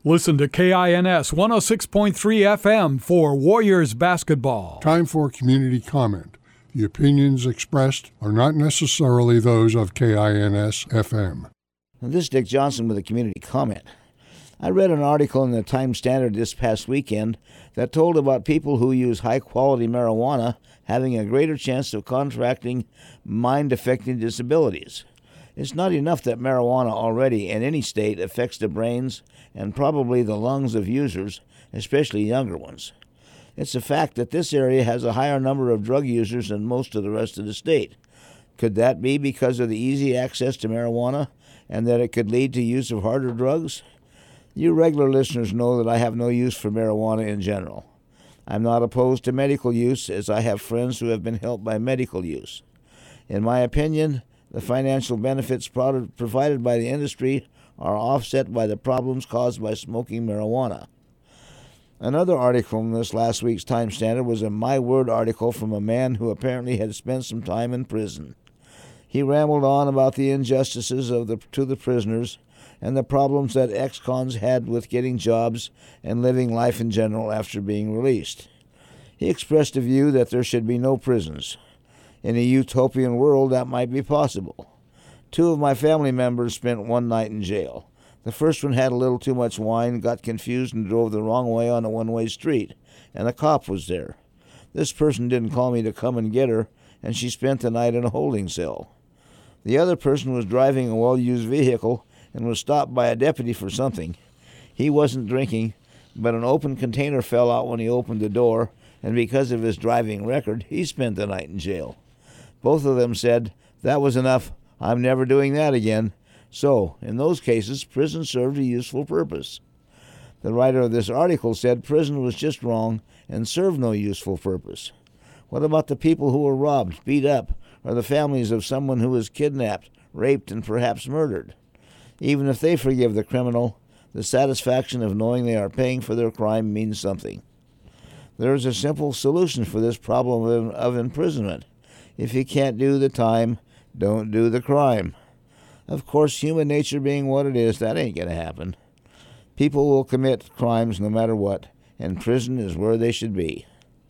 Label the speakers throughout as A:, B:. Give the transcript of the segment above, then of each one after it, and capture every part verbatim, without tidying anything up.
A: Listen to K I N S one oh six point three F M for Warriors basketball.
B: Time for community comment. The opinions expressed are not necessarily those of K I N S F M.
C: This is Dick Johnson with a community comment. I read an article in the Times Standard this past weekend that told about people who use high-quality marijuana having a greater chance of contracting mind-affecting disabilities. It's not enough that marijuana already in any state affects the brains and probably the lungs of users, especially younger ones. It's a fact that this area has a higher number of drug users than most of the rest of the state. Could that be because of the easy access to marijuana and that it could lead to use of harder drugs? You regular listeners know that I have no use for marijuana in general. I'm not opposed to medical use, as I have friends who have been helped by medical use. In my opinion, the financial benefits provided by the industry are offset by the problems caused by smoking marijuana. Another article from this last week's Times Standard was a My Word article from a man who apparently had spent some time in prison. He rambled on about the injustices of the, to the prisoners and the problems that ex-cons had with getting jobs and living life in general after being released. He expressed a view that there should be no prisons. In a utopian world, that might be possible. Two of my family members spent one night in jail. The first one had a little too much wine, got confused, and drove the wrong way on a one-way street, and a cop was there. This person didn't call me to come and get her, and she spent the night in a holding cell. The other person was driving a well-used vehicle and was stopped by a deputy for something. He wasn't drinking, but an open container fell out when he opened the door, and because of his driving record, he spent the night in jail. Both of them said, "That was enough. I'm never doing that again." So, in those cases, prison served a useful purpose. The writer of this article said prison was just wrong and served no useful purpose. What about the people who were robbed, beat up, or the families of someone who was kidnapped, raped, and perhaps murdered? Even if they forgive the criminal, the satisfaction of knowing they are paying for their crime means something. There is a simple solution for this problem of, of imprisonment. If you can't do the time, don't do the crime. Of course, human nature being what it is, that ain't going to happen. People will commit crimes no matter what, and prison is where they should be.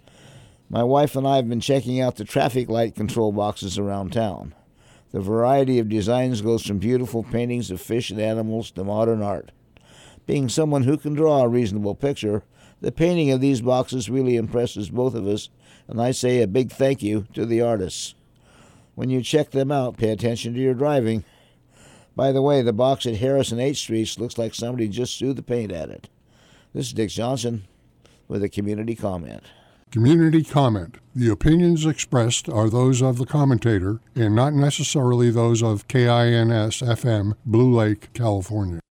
C: My wife and I have been checking out the traffic light control boxes around town. The variety of designs goes from beautiful paintings of fish and animals to modern art. Being someone who can draw a reasonable picture, the painting of these boxes really impresses both of us, and I say a big thank you to the artists. When you check them out, pay attention to your driving. By the way, the box at Harris and H Streets looks like somebody just threw the paint at it. This is Dick Johnson with a community comment.
B: Community comment. The opinions expressed are those of the commentator and not necessarily those of K I N S F M, Blue Lake, California.